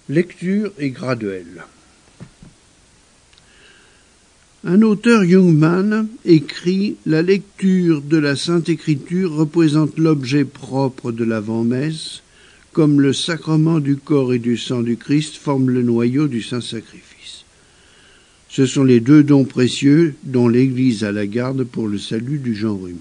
Lecture et graduelle. Un auteur Jungmann écrit « La lecture de la Sainte Écriture représente l'objet propre de l'avant-messe, comme le sacrement du corps et du sang du Christ forme le noyau du Saint-Sacrifice. Ce sont les deux dons précieux dont l'Église a la garde pour le salut du genre humain. »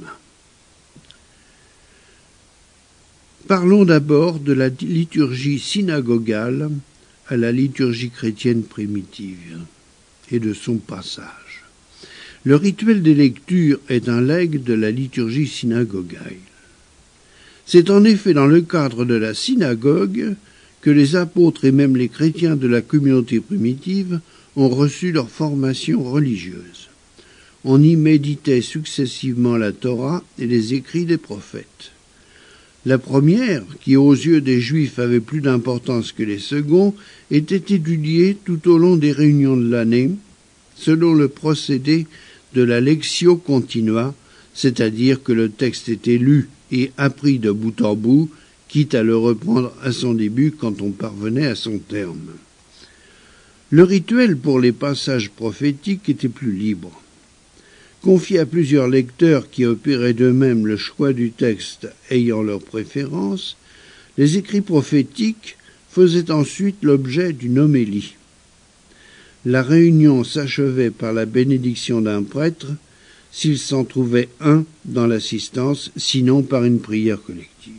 Parlons d'abord de la liturgie synagogale à la liturgie chrétienne primitive et de son passage. Le rituel des lectures est un legs de la liturgie synagogale. C'est en effet dans le cadre de la synagogue que les apôtres et même les chrétiens de la communauté primitive ont reçu leur formation religieuse. On y méditait successivement la Torah et les écrits des prophètes. La première, qui aux yeux des Juifs avait plus d'importance que les seconds, était étudiée tout au long des réunions de l'année, selon le procédé de la lectio continua, c'est-à-dire que le texte était lu et appris de bout en bout, quitte à le reprendre à son début quand on parvenait à son terme. Le rituel pour les passages prophétiques était plus libre. Confié à plusieurs lecteurs qui opéraient d'eux-mêmes le choix du texte ayant leur préférence, les écrits prophétiques faisaient ensuite l'objet d'une homélie. La réunion s'achevait par la bénédiction d'un prêtre, s'il s'en trouvait un dans l'assistance, sinon par une prière collective.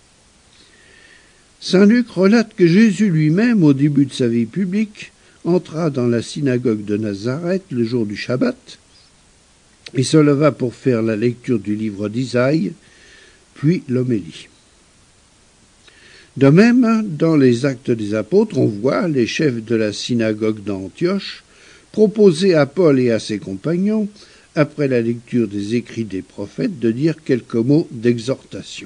Saint Luc relate que Jésus lui-même, au début de sa vie publique, entra dans la synagogue de Nazareth le jour du Shabbat, et se leva pour faire la lecture du livre d'Isaïe, puis l'homélie. De même, dans les Actes des Apôtres, on voit les chefs de la synagogue d'Antioche proposer à Paul et à ses compagnons, après la lecture des écrits des prophètes, de dire quelques mots d'exhortation.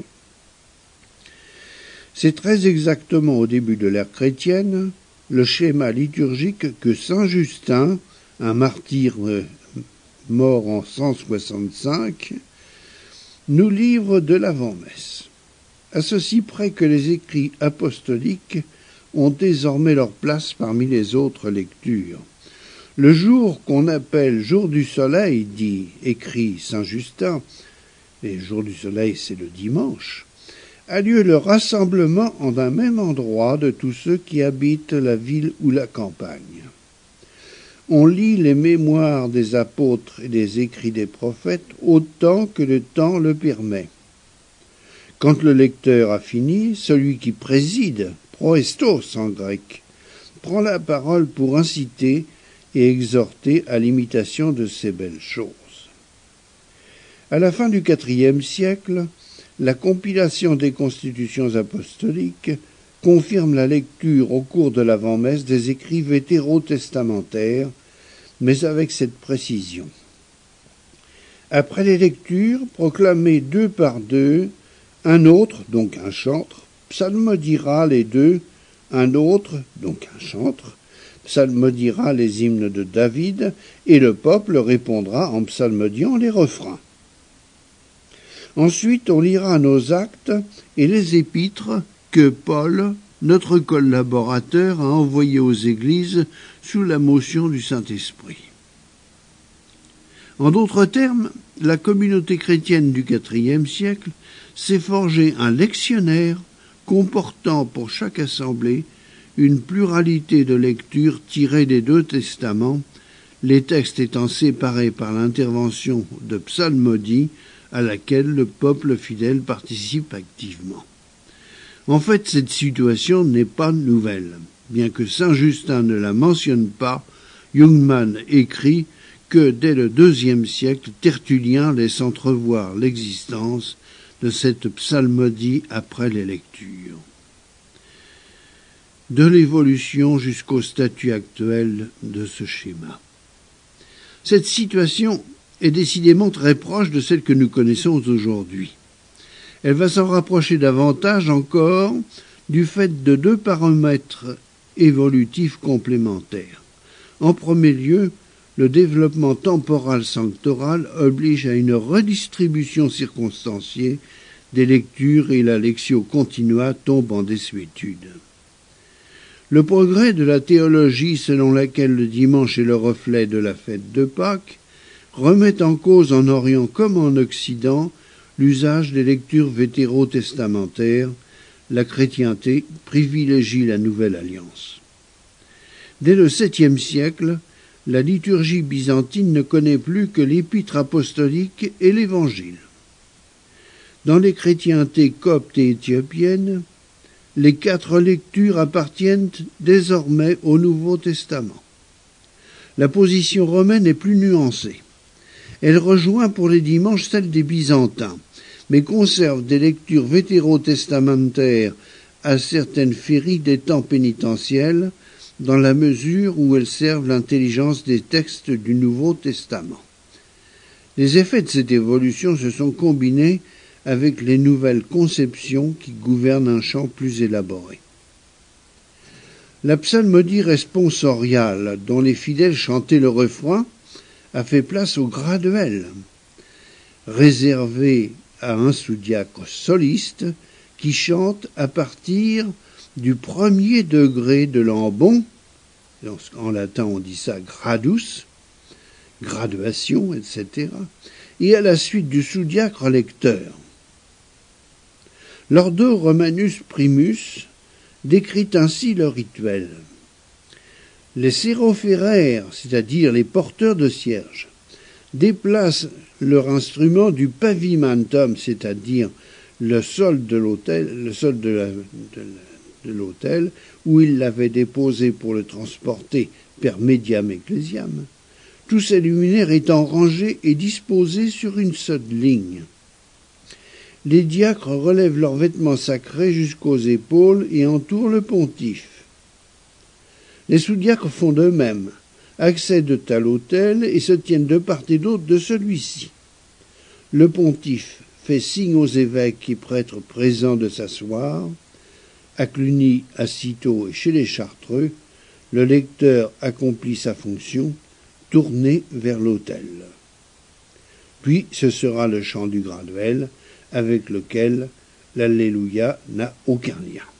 C'est très exactement au début de l'ère chrétienne le schéma liturgique que saint Justin, un martyr mort en 165, nous livre de l'avant-messe, à ceci près que les écrits apostoliques ont désormais leur place parmi les autres lectures. Le jour qu'on appelle jour du soleil, écrit saint Justin, et jour du soleil c'est le dimanche, a lieu le rassemblement en un même endroit de tous ceux qui habitent la ville ou la campagne. On lit les mémoires des apôtres et les écrits des prophètes autant que le temps le permet. Quand le lecteur a fini, celui qui préside, proestos en grec, prend la parole pour inciter et exhorter à l'imitation de ces belles choses. À la fin du IVe siècle, la compilation des constitutions apostoliques confirme la lecture au cours de l'avant-messe des écrits vétérotestamentaires, mais avec cette précision. Après les lectures, proclamées deux par deux, un autre, donc un chantre, psalmodiera les deux, un autre, donc un chantre, psalmodiera les hymnes de David, et le peuple répondra en psalmodiant les refrains. Ensuite, on lira nos actes et les épîtres que Paul, notre collaborateur, a envoyés aux églises sous la motion du Saint-Esprit. En d'autres termes, la communauté chrétienne du IVe siècle s'est forgé un lectionnaire comportant pour chaque assemblée une pluralité de lectures tirées des deux testaments, les textes étant séparés par l'intervention de psalmodie à laquelle le peuple fidèle participe activement. En fait, cette situation n'est pas nouvelle. Bien que saint Justin ne la mentionne pas, Jungmann écrit que dès le IIe siècle, Tertullien laisse entrevoir l'existence de cette psalmodie après les lectures. De l'évolution jusqu'au statut actuel de ce schéma. Cette situation est décidément très proche de celle que nous connaissons aujourd'hui. Elle va s'en rapprocher davantage encore du fait de deux paramètres évolutifs complémentaires. En premier lieu, le développement temporal-sanctoral oblige à une redistribution circonstanciée des lectures et la lectio continua tombe en désuétude. Le progrès de la théologie selon laquelle le dimanche est le reflet de la fête de Pâques remet en cause en Orient comme en Occident l'usage des lectures vétérotestamentaires. La chrétienté privilégie la Nouvelle Alliance. Dès le 7e siècle, la liturgie byzantine ne connaît plus que l'épître apostolique et l'Évangile. Dans les chrétientés coptes et éthiopiennes, les 4 lectures appartiennent désormais au Nouveau Testament. La position romaine est plus nuancée. Elle rejoint pour les dimanches celle des Byzantins, mais conserve des lectures vétérotestamentaires à certaines féries des temps pénitentiels, dans la mesure où elles servent l'intelligence des textes du Nouveau Testament. Les effets de cette évolution se sont combinés avec les nouvelles conceptions qui gouvernent un chant plus élaboré. La psalmodie responsoriale, dont les fidèles chantaient le refrain, a fait place au graduel, réservé à un sous-diacre soliste qui chante à partir du 1er degré de l'ambon, en latin on dit ça gradus, graduation, etc., et à la suite du sous-diacre lecteur. L'Ordo Romanus Primus décrit ainsi le rituel. Les sérophéraires, c'est-à-dire les porteurs de cierges, déplacent leur instrument du pavimentum, c'est-à-dire le sol de l'autel, de l'autel, où ils l'avaient déposé pour le transporter per mediam ecclesiam, tous ces luminaires étant rangés et disposés sur une seule ligne. Les diacres relèvent leurs vêtements sacrés jusqu'aux épaules et entourent le pontife. Les sous-diacres font de même, accèdent à l'autel et se tiennent de part et d'autre de celui-ci. Le pontife fait signe aux évêques et prêtres présents de s'asseoir. À Cluny, à Cîteaux et chez les Chartreux, le lecteur accomplit sa fonction, tourné vers l'autel. Puis ce sera le chant du graduel, avec lequel l'Alléluia n'a aucun lien.